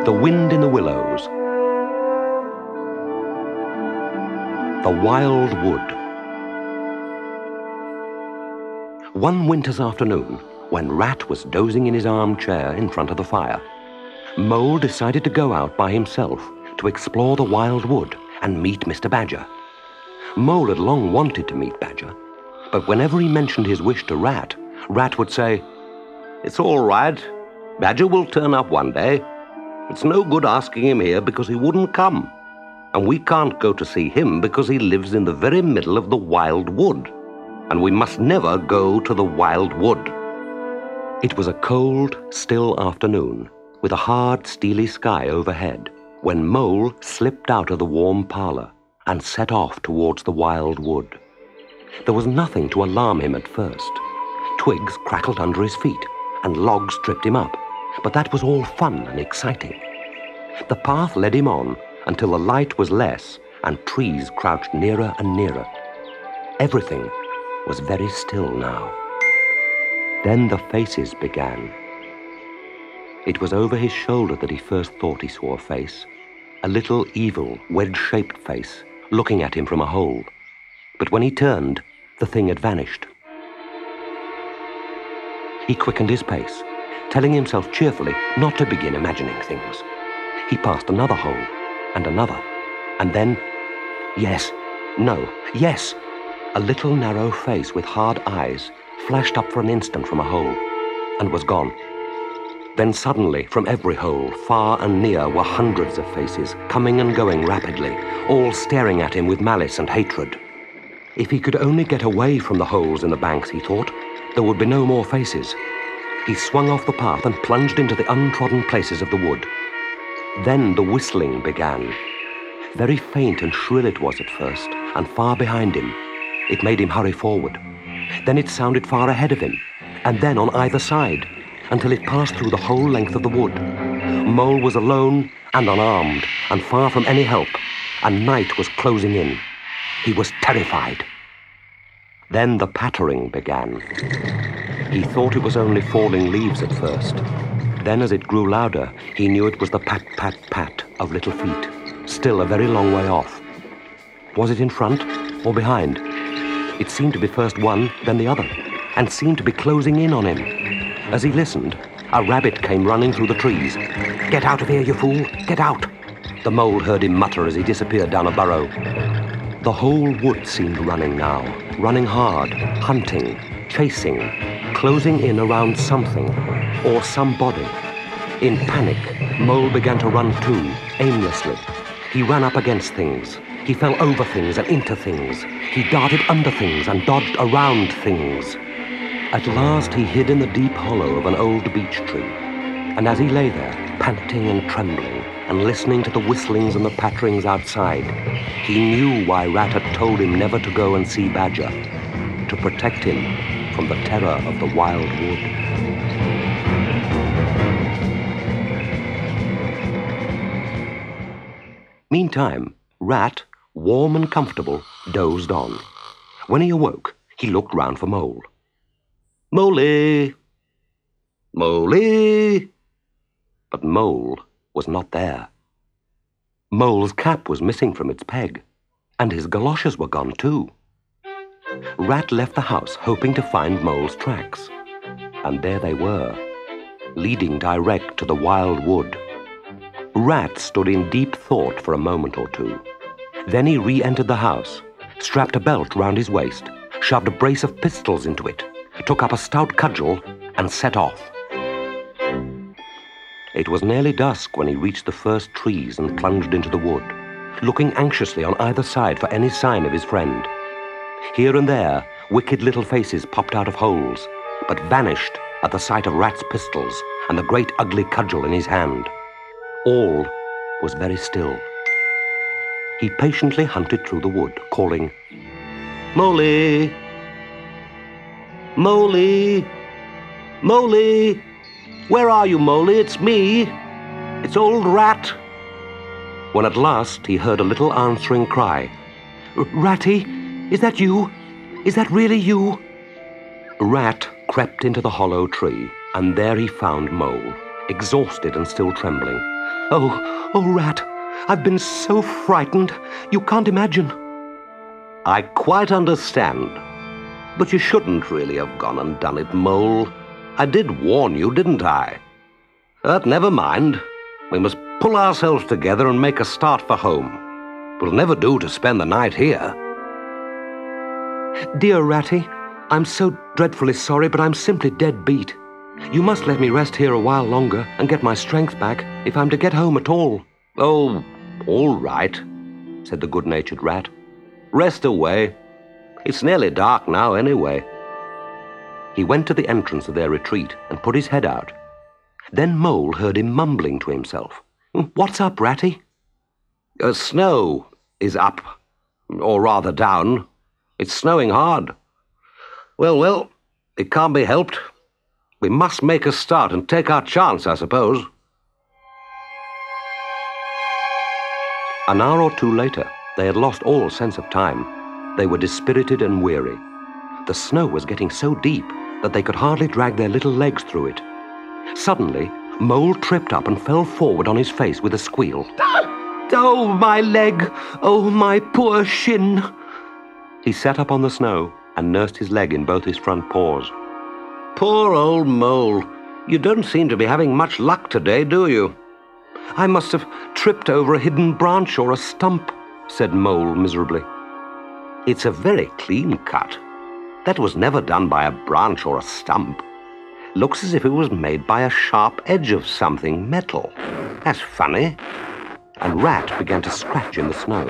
The Wind in the Willows. The Wild Wood. One winter's afternoon, when Rat was dozing in his armchair in front of the fire, Mole decided to go out by himself to explore the wild wood and meet Mr. Badger. Mole had long wanted to meet Badger, but whenever he mentioned his wish to Rat, Rat would say, "It's all right. Badger will turn up one day. It's no good asking him here because he wouldn't come. And we can't go to see him because he lives in the very middle of the wild wood. And we must never go to the wild wood." It was a cold, still afternoon, with a hard, steely sky overhead, when Mole slipped out of the warm parlour and set off towards the wild wood. There was nothing to alarm him at first. Twigs crackled under his feet, and logs tripped him up, but that was all fun and exciting. The path led him on until the light was less and trees crouched nearer and nearer. Everything was very still now. Then the faces began. It was over his shoulder that he first thought he saw a face, a little evil, wedge-shaped face, looking at him from a hole. But when he turned, the thing had vanished. He quickened his pace, telling himself cheerfully not to begin imagining things. He passed another hole, and another, and then, yes, a little narrow face with hard eyes flashed up for an instant from a hole, and was gone. Then suddenly, from every hole, far and near, were hundreds of faces, coming and going rapidly, all staring at him with malice and hatred. If he could only get away from the holes in the banks, he thought, there would be no more faces. He swung off the path and plunged into the untrodden places of the wood. Then the whistling began. Very faint and shrill it was at first, and far behind him. It made him hurry forward. Then it sounded far ahead of him, and then on either side, until it passed through the whole length of the wood. Mole was alone and unarmed, and far from any help, and night was closing in. He was terrified. Then the pattering began. He thought it was only falling leaves at first. Then as it grew louder, he knew it was the pat, pat, pat of little feet, still a very long way off. Was it in front or behind? It seemed to be first one, then the other, and seemed to be closing in on him. As he listened, a rabbit came running through the trees. "Get out of here, you fool! Get out!" The mole heard him mutter as he disappeared down a burrow. The whole wood seemed running now, running hard, hunting, chasing, closing in around something or somebody. In panic, Mole began to run too, aimlessly. He ran up against things. He fell over things and into things. He darted under things and dodged around things. At last he hid in the deep hollow of an old beech tree, and as he lay there, panting and trembling, and listening to the whistlings and the patterings outside, he knew why Rat had told him never to go and see Badger, to protect him from the terror of the wild wood. Meantime, Rat, warm and comfortable, dozed on. When he awoke, he looked round for Mole. "Moley! Moley!" But Mole was not there. Mole's cap was missing from its peg, and his galoshes were gone too. Rat left the house hoping to find Mole's tracks, and there they were, leading direct to the wild wood. Rat stood in deep thought for a moment or two. Then he re-entered the house, strapped a belt round his waist, shoved a brace of pistols into it, took up a stout cudgel, and set off. It was nearly dusk when he reached the first trees and plunged into the wood, looking anxiously on either side for any sign of his friend. Here and there, wicked little faces popped out of holes, but vanished at the sight of Rat's pistols and the great ugly cudgel in his hand. All was very still. He patiently hunted through the wood, calling, "Moley! Moley! Moley! Where are you, Moley? It's me. It's old Rat." When at last he heard a little answering cry, "Ratty, is that you? Is that really you?" Rat crept into the hollow tree, and there he found Mole, exhausted and still trembling. Oh, Rat, I've been so frightened. You can't imagine. I quite understand. But you shouldn't really have gone and done it, Mole. I did warn you, didn't I? But never mind. We must pull ourselves together and make a start for home. It'll never do to spend the night here. Dear Ratty, I'm so dreadfully sorry, but I'm simply dead beat. You must let me rest here a while longer and get my strength back if I'm to get home at all. Oh, all right, said the good-natured Rat. Rest away. It's nearly dark now anyway. He went to the entrance of their retreat and put his head out. Then Mole heard him mumbling to himself. What's up, Ratty? Snow is up, or rather down. It's snowing hard. Well, it can't be helped. We must make a start and take our chance, I suppose. An hour or two later, they had lost all sense of time. They were dispirited and weary. The snow was getting so deep that they could hardly drag their little legs through it. Suddenly, Mole tripped up and fell forward on his face with a squeal. Oh, my leg! Oh, my poor shin! He sat up on the snow and nursed his leg in both his front paws. Poor old Mole. You don't seem to be having much luck today, do you? I must have tripped over a hidden branch or a stump, said Mole miserably. It's a very clean cut. That was never done by a branch or a stump. Looks as if it was made by a sharp edge of something metal. That's funny. And Rat began to scratch in the snow.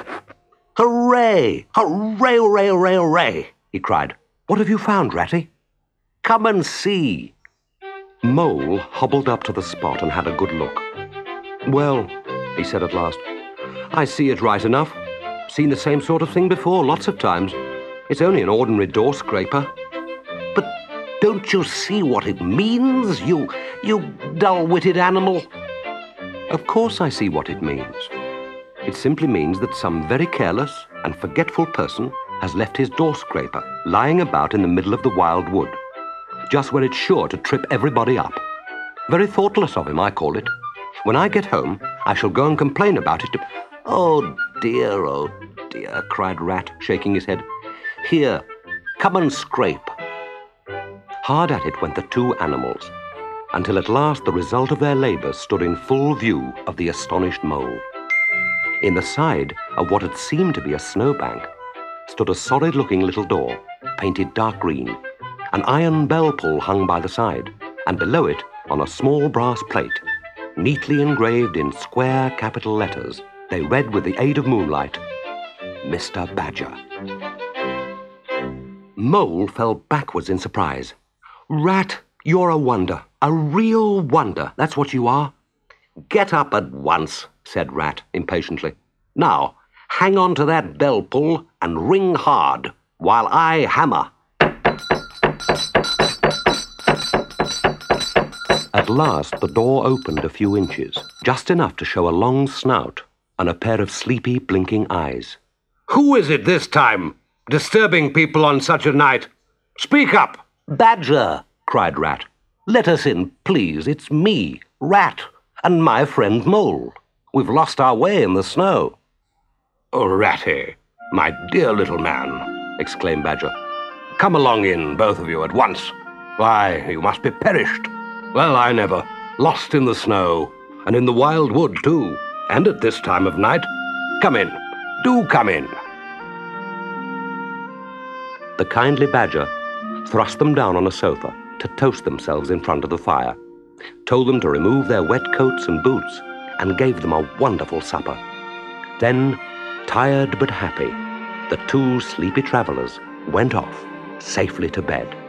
Hooray! Hooray, hooray, hooray, hooray! He cried. What have you found, Ratty? Come and see. Mole hobbled up to the spot and had a good look. Well, he said at last, I see it right enough. Seen the same sort of thing before, lots of times. It's only an ordinary door scraper. But don't you see what it means, you dull-witted animal? Of course I see what it means. It simply means that some very careless and forgetful person has left his door scraper lying about in the middle of the wild wood, just where it's sure to trip everybody up. Very thoughtless of him, I call it. When I get home, I shall go and complain about it to... Oh dear, cried Rat, shaking his head. Here, come and scrape. Hard at it went the two animals, until at last the result of their labour stood in full view of the astonished Mole. In the side of what had seemed to be a snowbank stood a solid-looking little door, painted dark green. An iron bell pull hung by the side, and below it, on a small brass plate, neatly engraved in square capital letters, they read with the aid of moonlight, Mr. Badger. Mole fell backwards in surprise. Rat, you're a wonder, a real wonder, that's what you are. Get up at once, said Rat impatiently. Now, hang on to that bell pull and ring hard, while I hammer. At last the door opened a few inches, just enough to show a long snout and a pair of sleepy, blinking eyes. Who is it this time, disturbing people on such a night? Speak up! Badger, cried Rat. Let us in, please. It's me, Rat, and my friend Mole. We've lost our way in the snow. Oh, Ratty, my dear little man, exclaimed Badger. Come along in, both of you, at once. Why, you must be perished. Well, I never. Lost in the snow, and in the wild wood, too, and at this time of night. Come in. Do come in. The kindly Badger thrust them down on a sofa to toast themselves in front of the fire, told them to remove their wet coats and boots, and gave them a wonderful supper. Then, tired but happy, the two sleepy travellers went off safely to bed.